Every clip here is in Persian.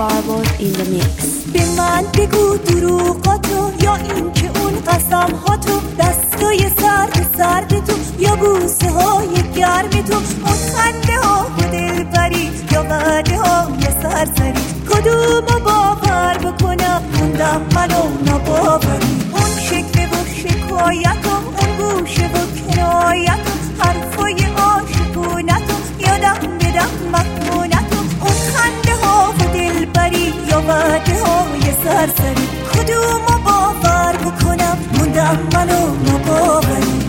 Barbaud in the mix. به من بگو دروغاتو یا این که اون قسم هاتو، دستای سرد سرد تو یا بوسه های گرم تو، اون خنده ها و دلبری یا وعده های سرسری، کدومو باور بکنم موندم منو نباوری. اون شکل و شکایت و اون گوشه و کنایت و حرفای عاشقونت و یادم بدم مکنونت و اون خنده ها و دلبری یا وعده های سرسری، کدومو باور بکنم موندم منو نباوری.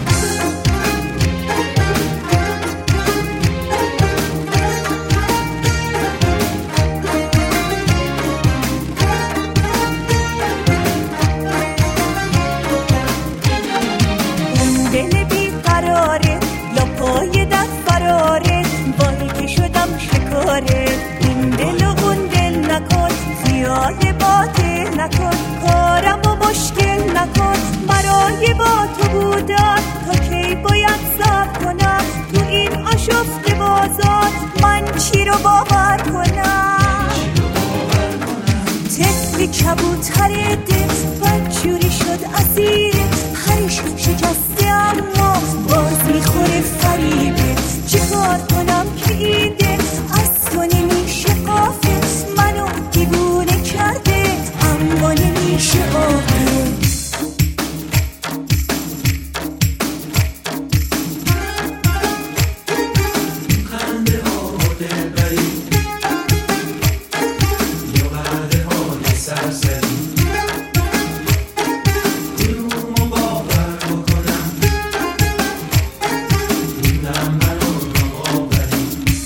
این دل و اون دل نکن، خیال باطل نکن، کارم و مشکل نکن، برای با تو بودن تا کی باید صبر کنم تو این آشفت بازار، من چی رو باور کنم؟ طفل کبوتر دل بدجوری شد اسیر پرش شکسته، اما باز میخوره فریبه. چی کار کنم که این دل از تو نمیشه قافل، منو دیوونه کرده اما نمیشه قافل. خنده ها و دلبری یا وعده های سرسری، کدومو باور بکنم موندم منو نباوری.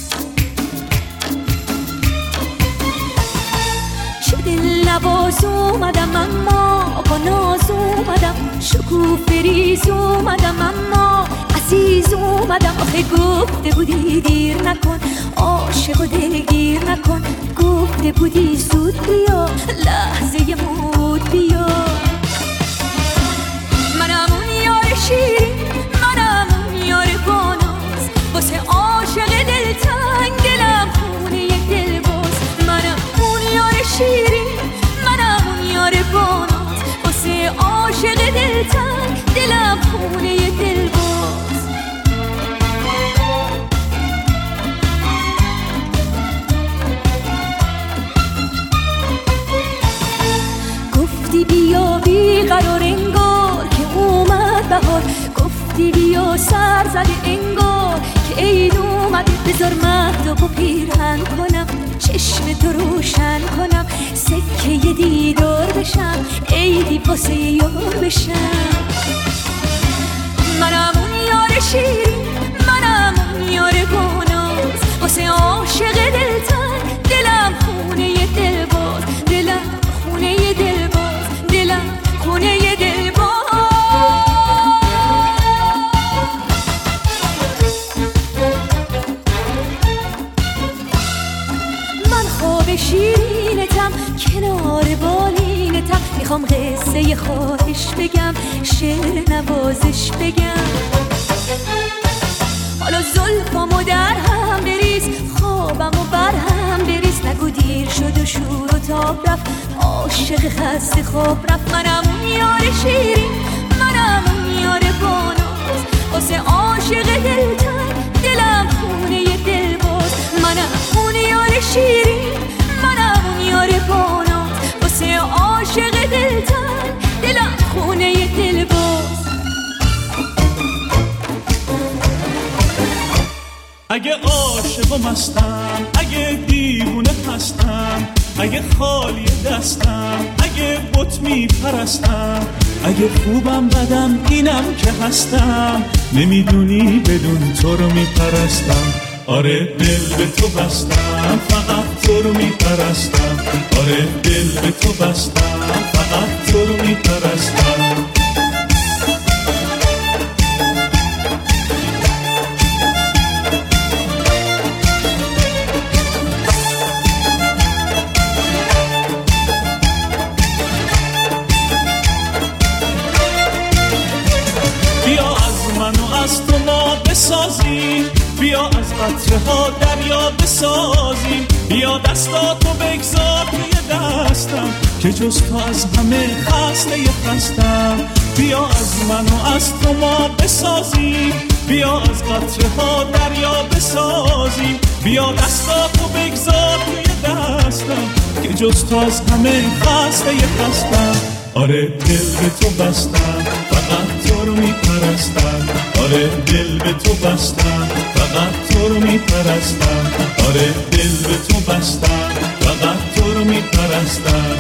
چه دل نواز اومدم اما با ناز اومدم، شکوفه ریز اومدم اما عزیز اومدم. آخه گفته بودی دیر نکن، عاشق و دلگیر نکن، گفته بودی زود بیا لحظه مود بیا. منم اون یار شیرین، منم اون یار باناز، واسه عاشق دلتنگ دلم خونه یک دل باز. منم اون یار شیرین، منم اون یار باناز، واسه عاشق دلتنگ دلم خونه یک دل باز. گفتی بیا بیقرار انگار که اومد بهار، گفتی بیا سر زده انگار که عید اومد. بذار مهتاب و پیرهن کنم، چشم تو روشن کنم، سکه دیدار بشم، عیدی واسه یار بشم. منم اون یار شیرین، منم اون یار باناز، واسه عاشق دلتنگ دلم خونه ی دل باز، دلم خونه ی دل باز، دلم خونه ی دل باز. من خواب شیرینتم کنار بالینتم، میخوام قصه خواهش بگم، شعر نوازش بگم. حالا زلفامو در هم بریز، خوابمو بر هم بریز، نگو دیر شد و شور و تاب رفت، عاشق خسته خواب رفت. منم اون یار شیرین، منم اون یار باناز، واسه عاشق دلتنگ دلم خونه ی دل باز. منم اون یار شیرین، منم اون یار باناز، واسه عاشق دلتنگ دلم خونه ی دل باز. اگه عاشق و مستم، اگه دیوونه هستم، اگه خالی دستم، اگه بت میپرستم، اگه خوبم بدم اینم که هستم، نمیدونی بدون تو رو میپرستم. آره دل به تو بستم، فقط تو رو میپرستم. آره دل به تو بستم، فقط تو رو میپرستم. بیا از من و از تو ما بسازیم، بیا از قطره ها دریا بسازیم. بیا دستاتو بگذار توی دستم که جز تو از همه خسته خستم. بیا از من و از تو ما بسازیم. بیا از قطره ها دریا بسازیم. بیا دستاتو بگذار توی دستم که جز تو از همه خسته خستم. آره دل به تو بستم فقط تو رو میپرستم. آره دل به تو بستم فقط تو رو میپرستم. آره دل به تو بستم فقط تو رو میپرستم.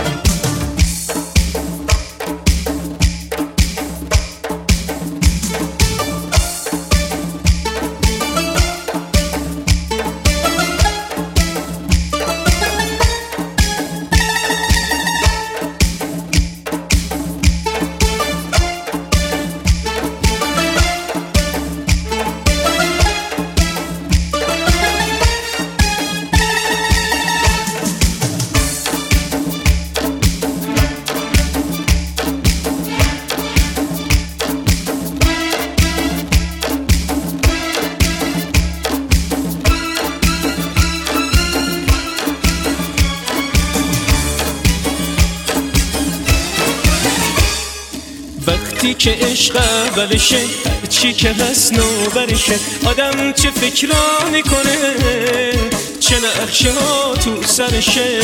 وقتی که عشق اولشه چی که هست نوبرشه. آدم چه فکرا میکنه چه نقشه ها تو سرشه.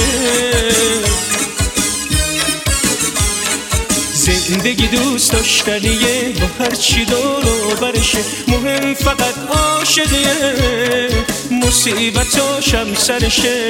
زندگی دوست داشتنیه با هر چی دور و برشه. مهم فقط عاشقیه مصیبتاشم سرشه.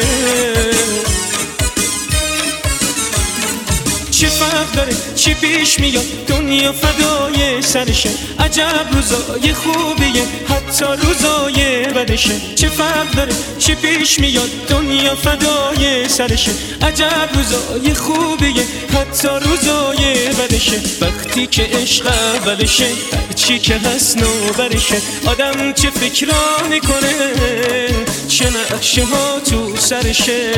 چه فرق داره چی پیش میاد دنیا فدای سرشه. عجب روزای خوبیه حتی روزای بدشه. چه فرق داره چی پیش میاد دنیا فدای سرشه. عجب روزای خوبیه حتی روزای بدشه. وقتی که عشق اولشه چی که هست نوبرشه. آدم چه فکرا میکنه چه نقشه ها تو سرشه.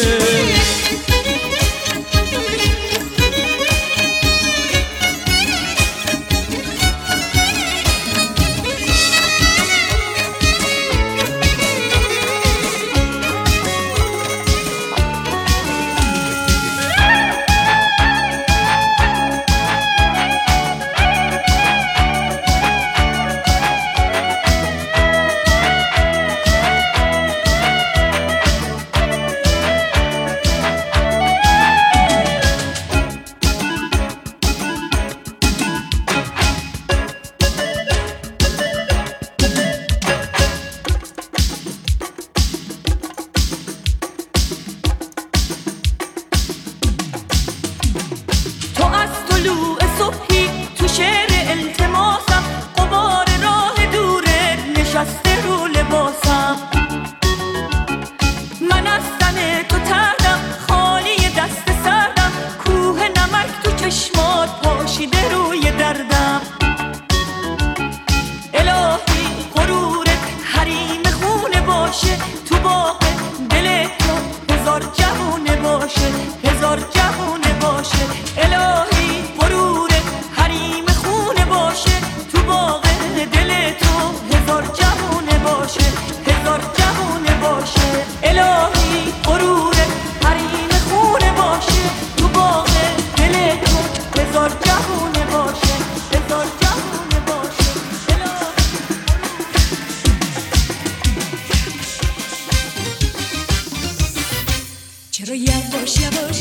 چرا یواش یواش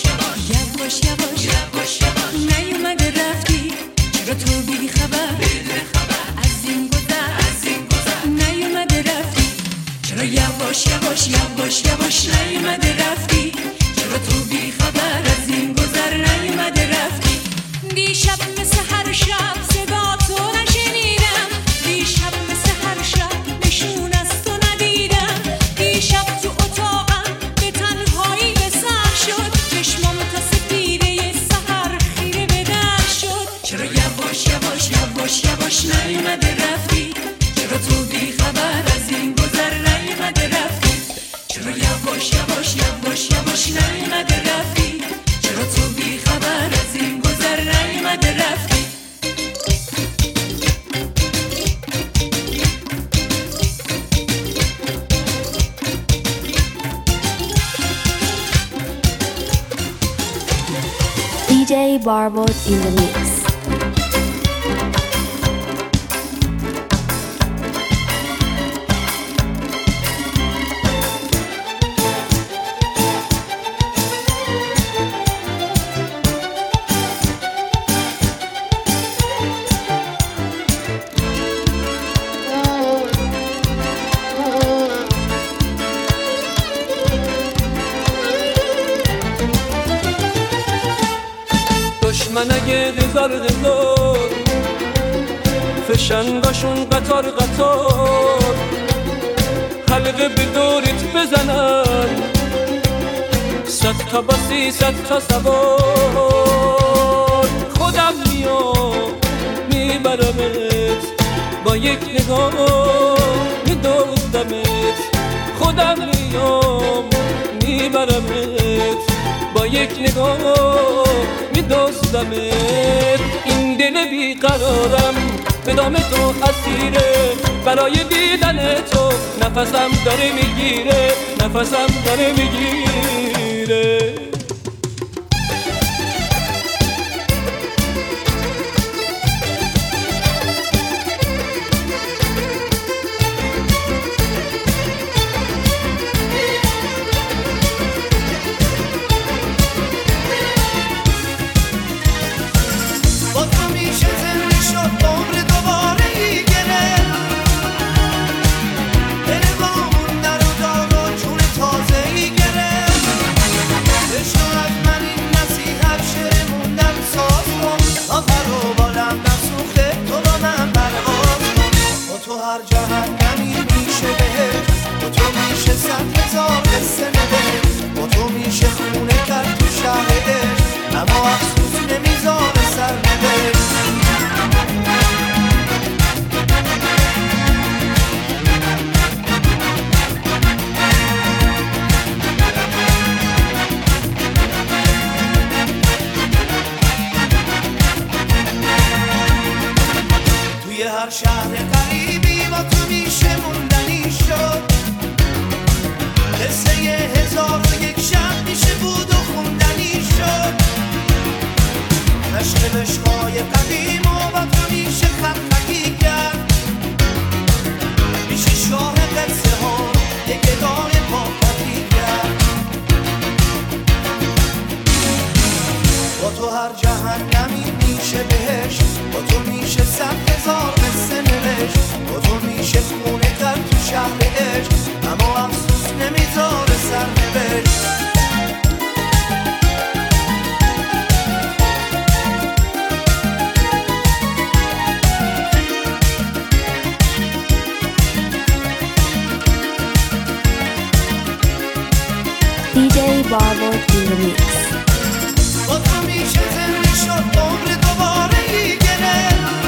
یواش یواش نیومده رفتی؟ چرا تو بی خبر از این گذر نیومده رفتی؟ چرا یواش یواش نیومده رفتی؟ چرا تو بی خبر از این گذر نیومده رفتی؟ دیشب مثل هر شب صدا تو نشنیدم، دیشب مثل هر شب نشون از تو ندیدم، دیشب تو اتاقم به تنهایی به سر شد، چشمام تا سپیده سحر خیره به در شد. چرا یواش یواش DJ Barbot in the mix. من اگه هزار فشنگاشون قطار حلقه به دورت بزنن 100 تا باسی 100 تا سوار خودم میام میبرمت با یک نگاه میدوزمت خودم میام میبرمت با یک نگاه میدوزمت این دل بیقرارم به دام تو اسیره برای دیدن تو نفسم داره میگیره DJ Barbot in the mix. با تو میشه زنده شد عمر دوباره ای گرفت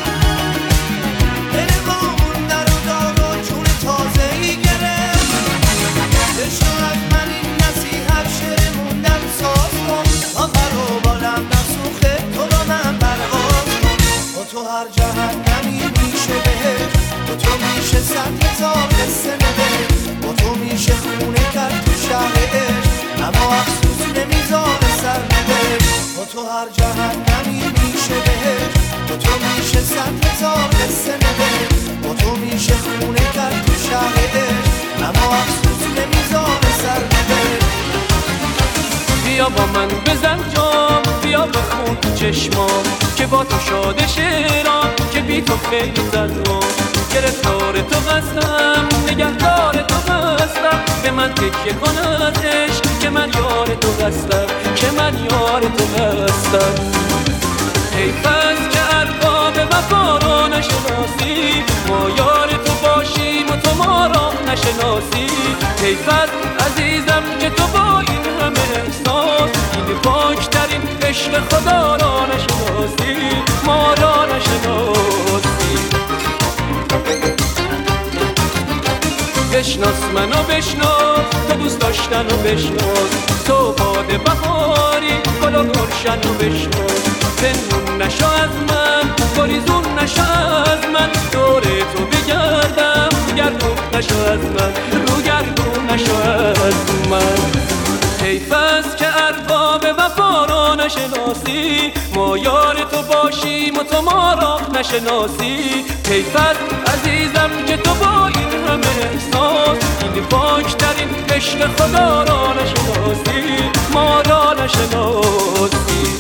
دل وامون در و دار و جون تازه ای گرفت بشنو از من این نصیحت شعر موندن ساز کن تا پر و بالم نسوخه تو با من برقاز کن با تو هر جهنمی میشه بهش با تو میشه 100 هزار قصه نوشت با تو میشه خونه کرد تو شهرش اما افسوس نمیذاره سرنوشت با تو هر جهنمی میشه بهش با تو میشه 100 هزار قصه نوشت با تو میشه خونه کرد تو شهرش اما افسوس نمیذاره سرنوشت بیا با من بزن جام بیا بخون تو چشمام که با تو شاده شعرام که بی تو خیلی زنم گرفتار تو هستم نگهدار تو هستم به من تکیه کن از عشق که من یار تو هستم حیف است که ارباب وفا را نشناسی ما یار تو باشیم و تو ما را نشناسی حیف است عزیزم که تو با این همه احساس این پاکترین عشق خدا را نشناسی ما را نشناسی بشناس منو بشناس تو دوست داشتن و بشناس تو باد بهاری گل و گلشن و بشناس پنهون نشو از من گریزون نشو از من دور تو بگردم گردون نشو از من رو گردون نشو از من حیف است که ارباب وفا را نشناسی ما یار تو باشیم و تو ما را نشناسی کیفت عزیزم که تو با این همه احساس این پاکترین عشق خدا را نشناسی ما را نشناسی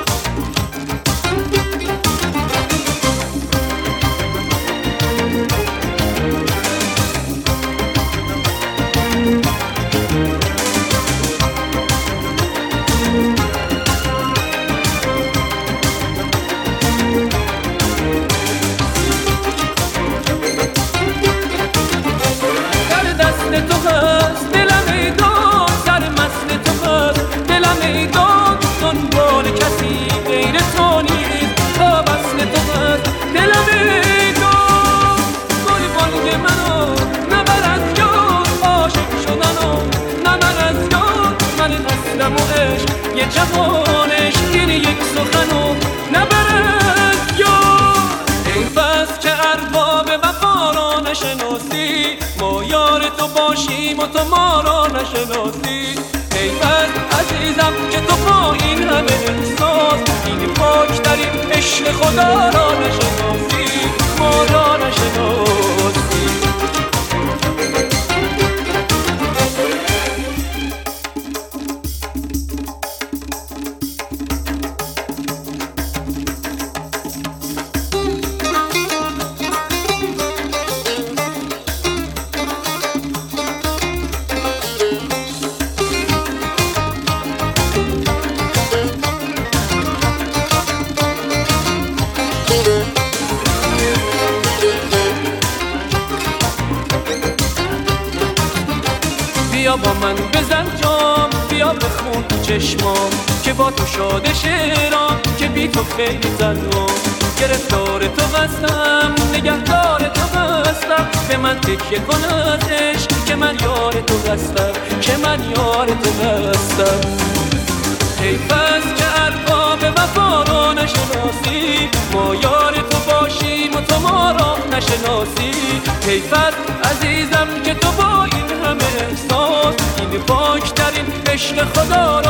یه جوانش این یک سخنو نبرد یا حیف که ارباب وفا را نشناسی ما یار تو باشیم و تو ما را نشناسی حیف عزیزم که تو با این همه احساس این پاکترین عشق خدا را نشناسی ما را نشناسی بیا با من بزن جام بیا بخون چشمام که با تو شاده شعرام که بی تو خیلی زنم گرفتار تو هستم نگهدار تو هستم به من تکیه کن از عشق که من یار تو هستم که من یار تو هستم حیف است که ارباب وفا را نشناسی ما یار تو باشیم و تو ما را نشناسی حیف است عزیزم که تو با این همه احساس این پاکترین عشق خدا را